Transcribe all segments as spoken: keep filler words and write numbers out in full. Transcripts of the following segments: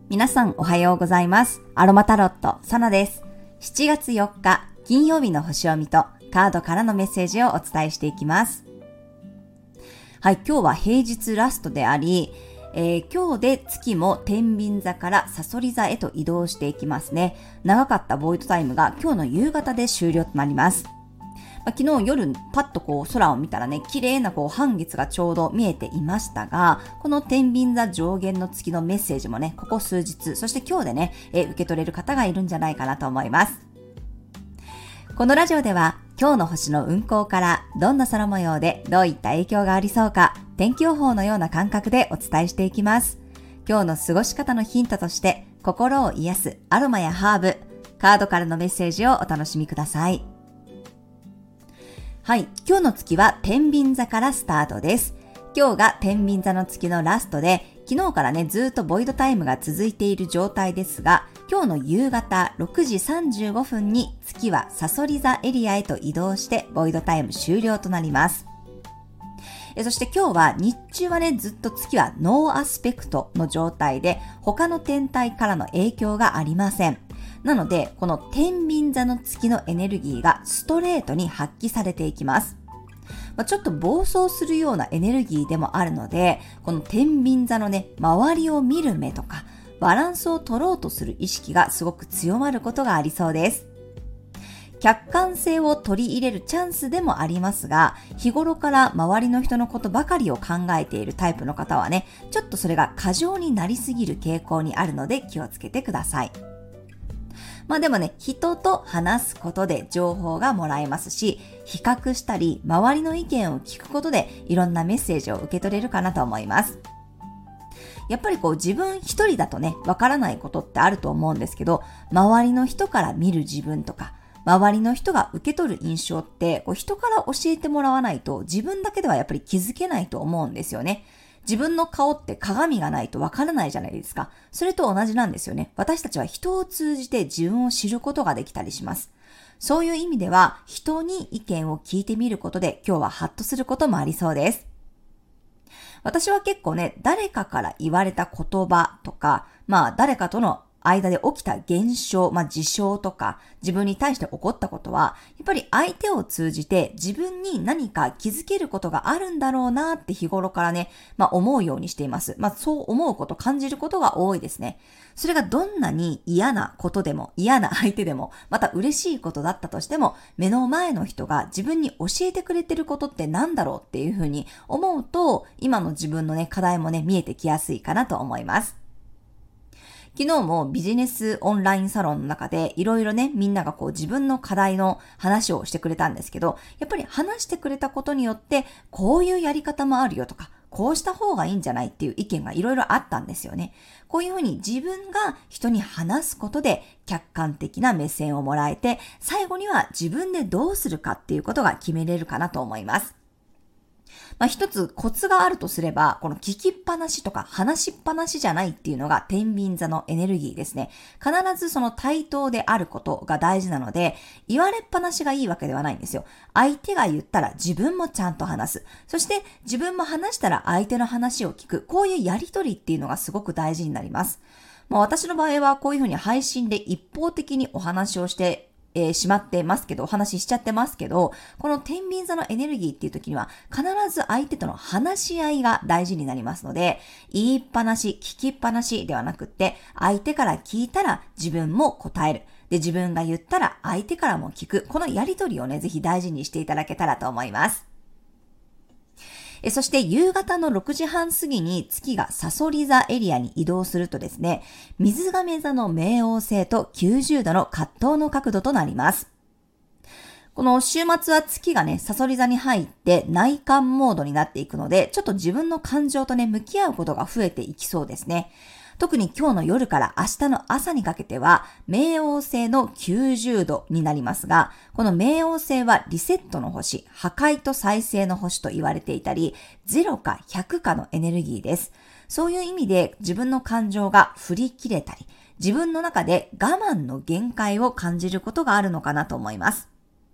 皆さんおはようございます。アロマタロット、サナです。しちがつよっか金曜日の星読みとカードからのメッセージをお伝えしていきます。はい、今日は平日ラストであり、えー、今日で月も天秤座から蠍座へと移動していきますね。長かったボイドタイムが今日の夕方で終了となります。まあ、昨日夜パッとこう空を見たらね、綺麗なこう半月がちょうど見えていましたが、この天秤座上限の月のメッセージもね、ここ数日、そして今日でね、え受け取れる方がいるんじゃないかなと思います。このラジオでは今日の星の運行からどんな空模様でどういった影響がありそうか、天気予報のような感覚でお伝えしていきます。今日の過ごし方のヒントとして心を癒すアロマやハーブ、カードからのメッセージをお楽しみください。はい、今日の月は天秤座からスタートです。今日が天秤座の月のラストで、昨日からねずっとボイドタイムが続いている状態ですが、今日の夕方ろくじさんじゅうごふんに月は蠍座エリアへと移動してボイドタイム終了となります。えそして今日は日中はねずっと月はノーアスペクトの状態で、他の天体からの影響がありません。なのでこの天秤座の月のエネルギーがストレートに発揮されていきます。まあ、ちょっと暴走するようなエネルギーでもあるので、この天秤座のね周りを見る目とかバランスを取ろうとする意識がすごく強まることがありそうです。客観性を取り入れるチャンスでもありますが、日頃から周りの人のことばかりを考えているタイプの方はね、ちょっとそれが過剰になりすぎる傾向にあるので気をつけてください。まあでもね、人と話すことで情報がもらえますし、比較したり周りの意見を聞くことでいろんなメッセージを受け取れるかなと思います。やっぱりこう自分一人だとね、わからないことってあると思うんですけど、周りの人から見る自分とか、周りの人が受け取る印象って、こう人から教えてもらわないと自分だけではやっぱり気づけないと思うんですよね。自分の顔って鏡がないとわからないじゃないですか。それと同じなんですよね。私たちは人を通じて自分を知ることができたりします。そういう意味では、人に意見を聞いてみることで今日はハッとすることもありそうです。私は結構ね、誰かから言われた言葉とか、まあ誰かとの間で起きた現象、まあ事象とか、自分に対して起こったことは、やっぱり相手を通じて自分に何か気づけることがあるんだろうなって日頃からね、まあ思うようにしています。まあそう思うこと、感じることが多いですね。それがどんなに嫌なことでも、嫌な相手でも、また嬉しいことだったとしても、目の前の人が自分に教えてくれてることってなんだろうっていうふうに思うと、今の自分のね、課題もね、見えてきやすいかなと思います。昨日もビジネスオンラインサロンの中でいろいろね、みんながこう自分の課題の話をしてくれたんですけど、やっぱり話してくれたことによって、こういうやり方もあるよとか、こうした方がいいんじゃないっていう意見がいろいろあったんですよね。こういうふうに自分が人に話すことで客観的な目線をもらえて、最後には自分でどうするかっていうことが決めれるかなと思います。まあ、一つコツがあるとすれば、この聞きっぱなしとか話しっぱなしじゃないっていうのが天秤座のエネルギーですね。必ずその対等であることが大事なので、言われっぱなしがいいわけではないんですよ。相手が言ったら自分もちゃんと話す。そして自分も話したら相手の話を聞く。こういうやりとりっていうのがすごく大事になります。まあ、私の場合はこういうふうに配信で一方的にお話をしてえー、しまってますけど、お話ししちゃってますけど、この天秤座のエネルギーっていう時には必ず相手との話し合いが大事になりますので、言いっぱなし、聞きっぱなしではなくって、相手から聞いたら自分も答える。で、自分が言ったら相手からも聞く。このやりとりをね、ぜひ大事にしていただけたらと思います。えそして夕方のろくじはん過ぎに月が蠍座エリアに移動するとですね、水亀座の冥王星ときゅうじゅうどの葛藤の角度となります。この週末は月がね、蠍座に入って内観モードになっていくので、ちょっと自分の感情とね、向き合うことが増えていきそうですね。特に今日の夜から明日の朝にかけては、冥王星のきゅうじゅうどになりますが、この冥王星はリセットの星、破壊と再生の星と言われていたり、ゼロかひゃくかのエネルギーです。そういう意味で自分の感情が振り切れたり、自分の中で我慢の限界を感じることがあるのかなと思います。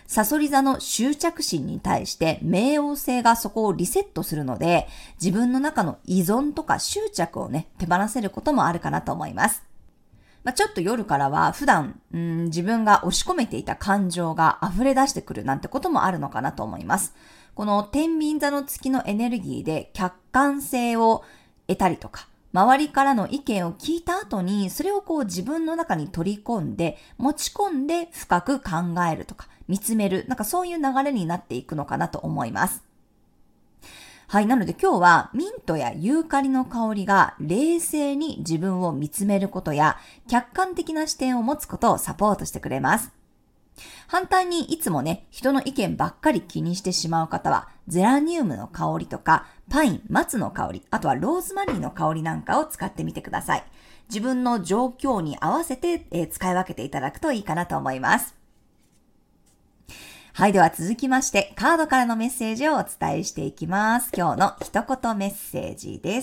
サソリ座の執着心に対して冥王星がそこをリセットするので、自分の中の依存とか執着をね、手放せることもあるかなと思います。まあ、ちょっと夜からは普段、うん、自分が押し込めていた感情が溢れ出してくるなんてこともあるのかなと思います。この天秤座の月のエネルギーで客観性を得たりとか、周りからの意見を聞いた後に、それをこう自分の中に取り込んで、持ち込んで深く考えるとか、見つめる、なんかそういう流れになっていくのかなと思います。はい、なので今日はミントやユーカリの香りが冷静に自分を見つめることや客観的な視点を持つことをサポートしてくれます。反対にいつもね、人の意見ばっかり気にしてしまう方はゼラニウムの香りとかパイン、松の香り、あとはローズマリーの香りなんかを使ってみてください。自分の状況に合わせて、えー、使い分けていただくといいかなと思います。はい、では続きましてカードからのメッセージをお伝えしていきます。今日の一言メッセージです。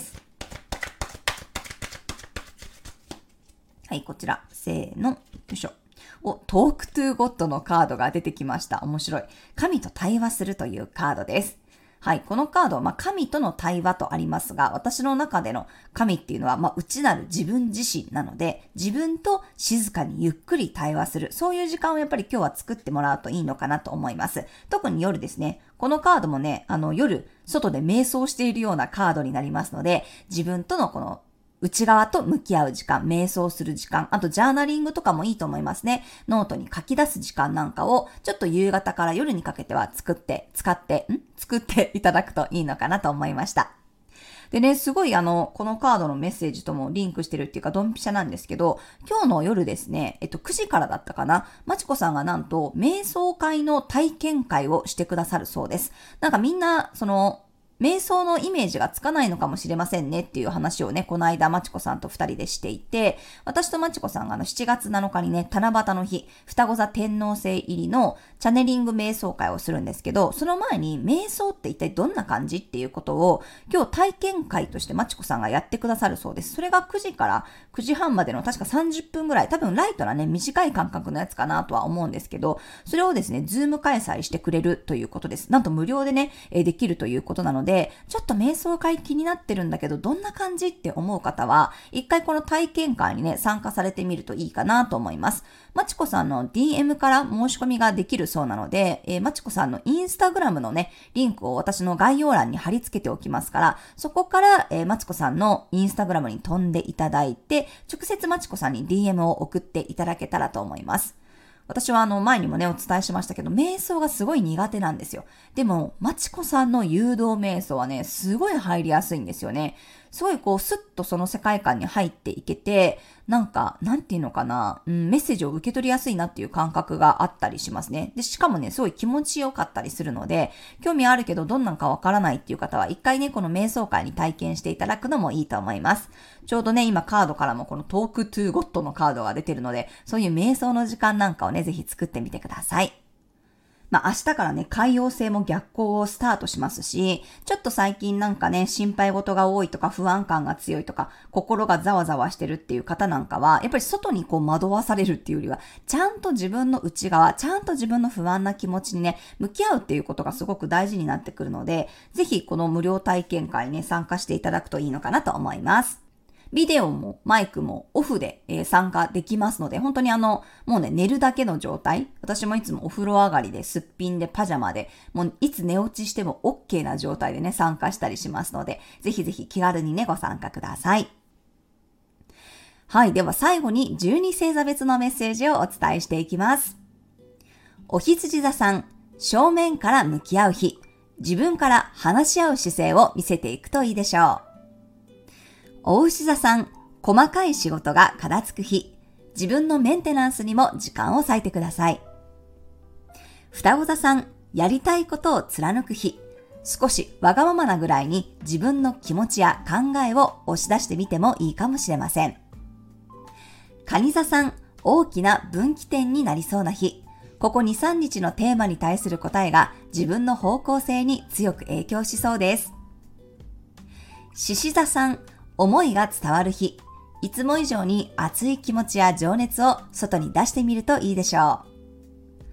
はい、こちら、せーの、よいしょ。お、トークトゥーゴッドのカードが出てきました。面白い。神と対話するというカードです。はい、このカード、まあ、神との対話とありますが、私の中での神っていうのは、まあ、内なる自分自身なので、自分と静かにゆっくり対話する、そういう時間をやっぱり今日は作ってもらうといいのかなと思います。特に夜ですね。このカードもね、あの、夜、外で瞑想しているようなカードになりますので、自分とのこの内側と向き合う時間、瞑想する時間、あとジャーナリングとかもいいと思いますね。ノートに書き出す時間なんかを、ちょっと夕方から夜にかけては作って、使って、ん作っていただくといいのかなと思いました。でね、すごいあの、このカードのメッセージともリンクしてるっていうか、ドンピシャなんですけど、今日の夜ですね、えっと、くじからだったかな、まちこさんがなんと、瞑想会の体験会をしてくださるそうです。なんかみんな、その、瞑想のイメージがつかないのかもしれませんねっていう話をね、この間まちこさんと二人でしていて、私とまちこさんがあのしちがつなのかにね、七夕の日、双子座天王星入りのチャネリング瞑想会をするんですけど、その前に瞑想って一体どんな感じっていうことを今日体験会としてまちこさんがやってくださるそうです。それがくじからくじはんまでの確かさんじゅっぷんぐらい、多分ライトなね、短い間隔のやつかなとは思うんですけど、それをですね、ズーム開催してくれるということです。なんと無料でね、できるということなので、でちょっと瞑想会気になってるんだけどどんな感じって思う方は一回この体験会にね参加されてみるといいかなと思います。まちこさんの ディーエム から申し込みができるそうなので、えー、まちこさんのインスタグラムのねリンクを私の概要欄に貼り付けておきますから、そこから、えー、まちこさんのインスタグラムに飛んでいただいて直接まちこさんに ディーエム を送っていただけたらと思います。私はあの前にもねお伝えしましたけど、瞑想がすごい苦手なんですよ。でもまちこさんの誘導瞑想はねすごい入りやすいんですよね。すごいこうスッとその世界観に入っていけて、なんかなんていうのかな、うん、メッセージを受け取りやすいなっていう感覚があったりしますね。でしかもねすごい気持ちよかったりするので、興味あるけどどんなんかわからないっていう方は一回ねこの瞑想会に体験していただくのもいいと思います。ちょうどね今カードからもこのトークトゥーゴッドのカードが出てるので、そういう瞑想の時間なんかをねぜひ作ってみてください。まあ明日からね、海洋星も逆行をスタートしますし、ちょっと最近なんかね、心配事が多いとか不安感が強いとか、心がざわざわしてるっていう方なんかは、やっぱり外にこう惑わされるっていうよりは、ちゃんと自分の内側、ちゃんと自分の不安な気持ちにね、向き合うっていうことがすごく大事になってくるので、ぜひこの無料体験会にね、参加していただくといいのかなと思います。ビデオもマイクもオフで、えー、参加できますので、本当にあの、もうね、寝るだけの状態。私もいつもお風呂上がりですっぴんでパジャマで、もういつ寝落ちしても OK な状態でね、参加したりしますので、ぜひぜひ気軽にね、ご参加ください。はい、では最後にじゅうに星座別のメッセージをお伝えしていきます。お羊座さん、正面から向き合う日。自分から話し合う姿勢を見せていくといいでしょう。お牛座さん、細かい仕事が片付く日。自分のメンテナンスにも時間を割いてください。双子座さん、やりたいことを貫く日。少しわがままなぐらいに自分の気持ちや考えを押し出してみてもいいかもしれません。蟹座さん、大きな分岐点になりそうな日。ここに、さんにちのテーマに対する答えが自分の方向性に強く影響しそうです。獅子座さん、思いが伝わる日。いつも以上に熱い気持ちや情熱を外に出してみるといいでしょう。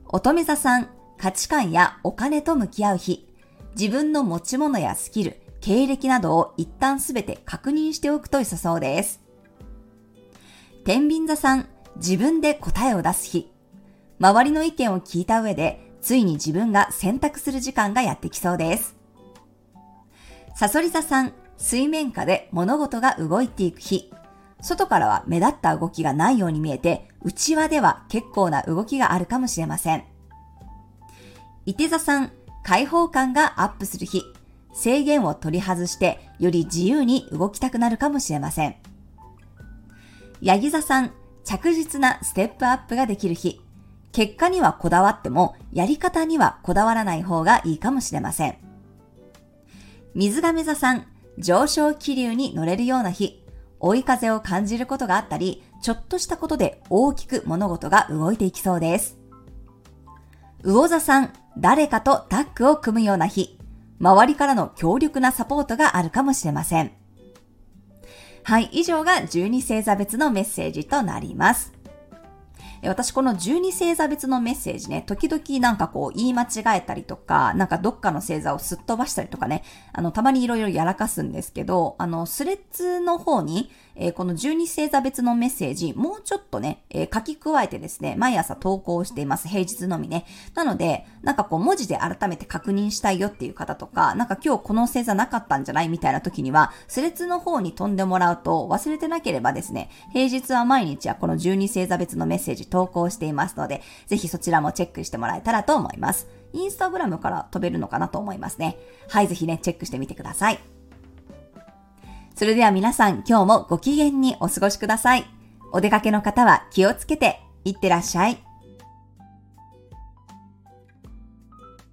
乙女座さん、価値観やお金と向き合う日。自分の持ち物やスキル、経歴などを一旦すべて確認しておくと良さそうです。天秤座さん、自分で答えを出す日。周りの意見を聞いた上で、ついに自分が選択する時間がやってきそうです。さそり座さん、水面下で物事が動いていく日。外からは目立った動きがないように見えて、内輪では結構な動きがあるかもしれません。いて座さん、開放感がアップする日。制限を取り外して、より自由に動きたくなるかもしれません。ヤギ座さん、着実なステップアップができる日。結果にはこだわっても、やり方にはこだわらない方がいいかもしれません。水亀座さん、上昇気流に乗れるような日。追い風を感じることがあったり、ちょっとしたことで大きく物事が動いていきそうです。魚座さん、誰かとタッグを組むような日。周りからの強力なサポートがあるかもしれません。はい、以上がじゅうに星座別のメッセージとなります。私このじゅうに星座別のメッセージね、時々なんかこう言い間違えたりとか、なんかどっかの星座をすっ飛ばしたりとかね、あのたまにいろいろやらかすんですけど、あのスレッズの方に、えー、このじゅうに星座別のメッセージ、もうちょっとね、えー、書き加えてですね、毎朝投稿しています。平日のみね。なので、なんかこう文字で改めて確認したいよっていう方とか、なんか今日この星座なかったんじゃないみたいな時には、スレッズの方に飛んでもらうと、忘れてなければですね、平日は毎日はこのじゅうに星座別のメッセージ投稿していますので、ぜひそちらもチェックしてもらえたらと思います。インスタグラムから飛べるのかなと思いますね。はい、ぜひね、チェックしてみてください。それでは皆さん、今日もご機嫌にお過ごしください。お出かけの方は気をつけていってらっしゃい。